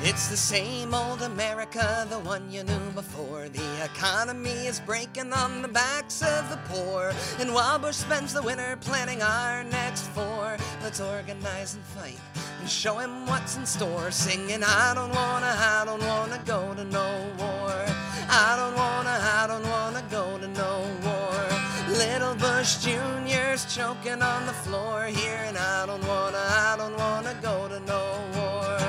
It's the same old America, the one you knew before. The economy is breaking on the backs of the poor. And while Bush spends the winter planning our next war, let's organize and fight and show him what's in store. Singing, I don't wanna go to no war. I don't wanna go to no war. Little Bush Jr.'s choking on the floor here, and I don't wanna go to no war.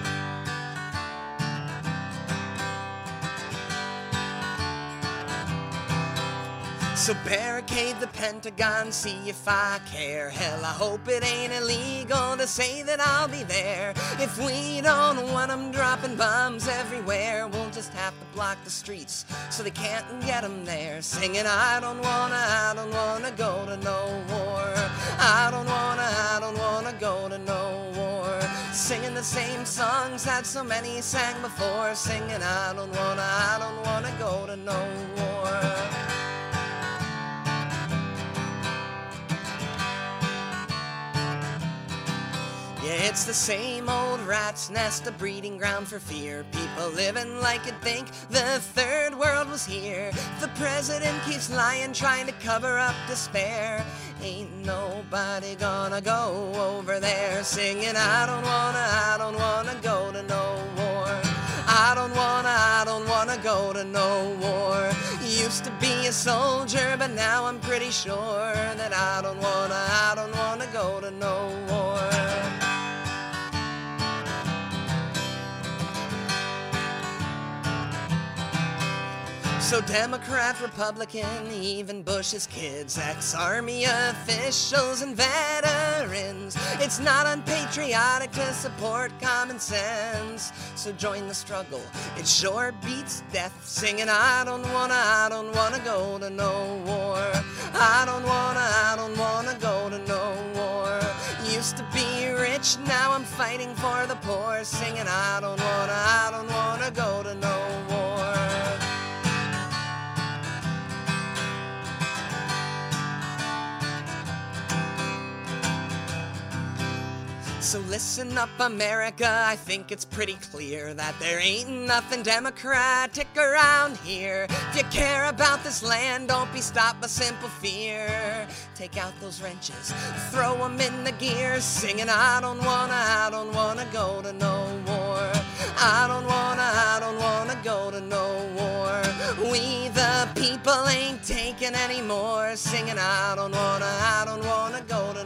So barricade the Pentagon, see if I care. Hell, I hope it ain't illegal to say that I'll be there. If we don't want them dropping bombs everywhere, we'll just have to block the streets so they can't get them there. Singing, I don't wanna go to no war. I don't wanna go to no war. Singing the same songs that so many sang before. Singing, I don't wanna go to no war. Yeah, it's the same old rat's nest, a breeding ground for fear. People living like you'd think the third world was here. The president keeps lying, trying to cover up despair. Ain't nobody gonna go over there. Singing, I don't wanna go to no war. I don't wanna go to no war. Used to be a soldier, but now I'm pretty sure that I don't wanna go to no war. So Democrat, Republican, even Bush's kids, ex-army officials and veterans, it's not unpatriotic to support common sense. So join the struggle, it sure beats death. Singing, I don't wanna go to no war. I don't wanna go to no war. Used to be rich, now I'm fighting for the poor. Singing, I don't wanna go to no war. So listen up, America, I think it's pretty clear that there ain't nothing democratic around here. If you care about this land, don't be stopped by simple fear. Take out those wrenches, throw them in the gears, singing, I don't wanna go to no war. I don't wanna go to no war. We the people ain't taking any more, singing, I don't wanna go to